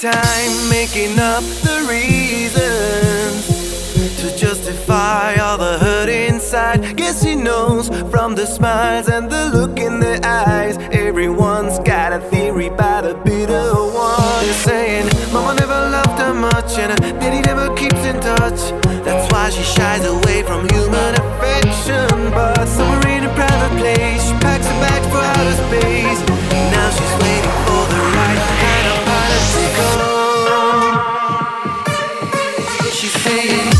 time making up the reasons to justify all the hurt inside. Guess she knows from the smiles and the look in their eyes. Everyone's got a theory about a bitter one. They're saying mama never loved her much and her daddy never keeps in touch. That's why she shies away from human affection. But somewhere in a private place she packs her bags for outer space. Now she's waiting for the right kind of pilot to come. She's saying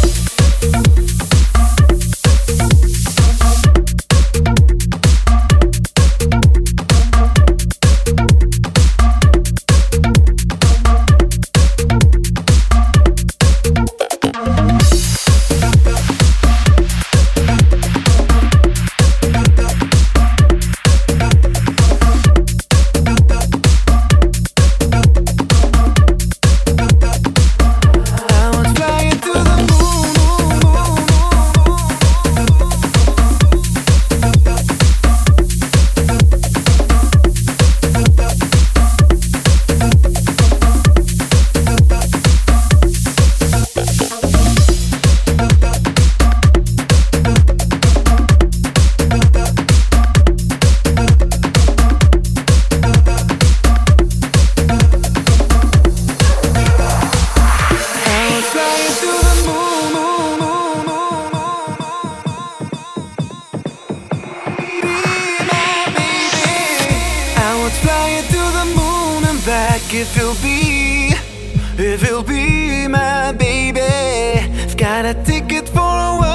flying to the moon and back. If you'll be my baby, I've got a ticket for a while.